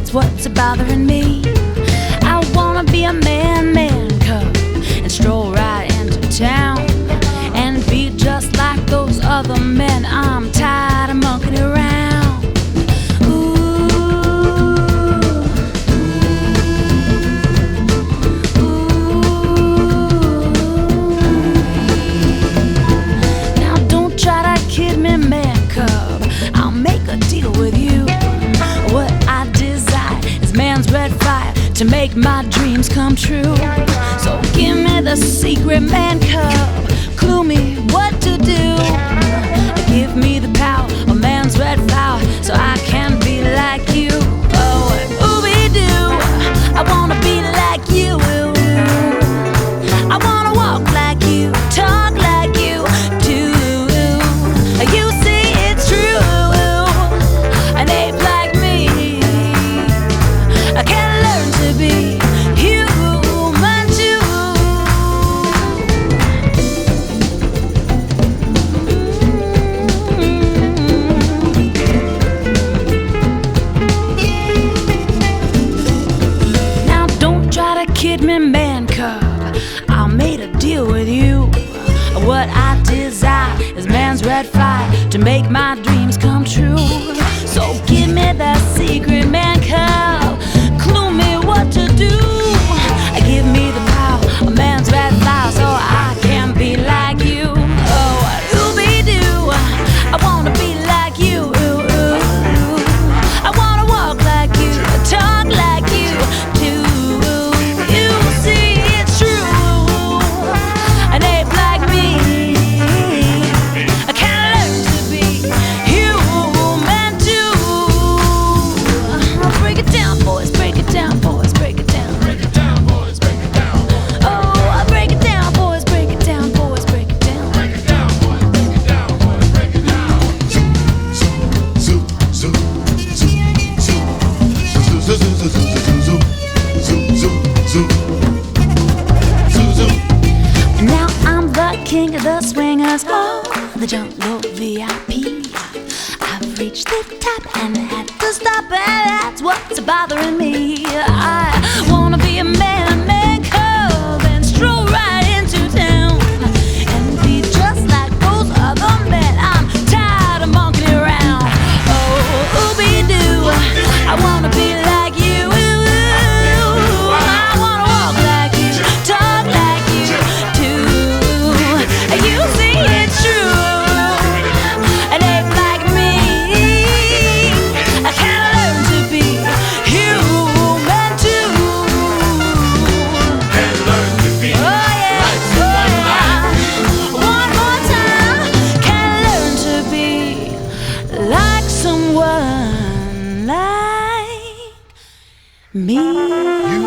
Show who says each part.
Speaker 1: that's what's bothering me. I wanna be a man cub and stroll right into town and be just like those other men. I'm tired of monkeying around. Now don't try to kid me, man cub. I'll make a deal with you. What I desire is man's red fire to make my dreams come true. So give me the secret, man cub. Clue me what to do. Give me the power of man's red flower so I can be like you. Oh, ooby-doo, I wanna be like you. I wanna walk like you, talk like you do. You see it's true, an ape like me, I can learn to be human too. Now don't try to kid me, man cub. I made a deal with you. What I desire is man's red fire to make my dreams come true. So give me the secret, man cub. Clue me what to do. Give me the power of man's red fire so I can be like you. Oh, ooby-doo, I wanna be like you. I wanna walk like you, talk like you too. You see it's true, an ape like me, I can learn to be human too. Break it down, boys, break it down, boys, break it down.
Speaker 2: Break it down, boys, break it down.
Speaker 1: Oh, break it down, boys, break it down, boys, break it down.
Speaker 2: Break it down, boys, break it down, boys, break it down.
Speaker 3: Zoo, zoo, zoo, zoo, zoo, zoo, zoo, zoo, zoo, zoo, zoo, zoo, zoo.
Speaker 1: Now I'm the king of the swingers, oh, the jungle VIP. I've reached the top and had to stop, and that's what's bothering me. I wanna be a man cub and stroll right into town and be just like those other men. I'm tired of monkeying around. Oh, ooby-doo, I wanna be like you. I wanna walk like you, talk like you too. You see it's true, an ape like me, I can learn to be human too.
Speaker 2: And learn to be
Speaker 1: Oh yeah,
Speaker 2: like
Speaker 1: oh
Speaker 2: someone
Speaker 1: yeah. One more time, can learn to be like someone like me.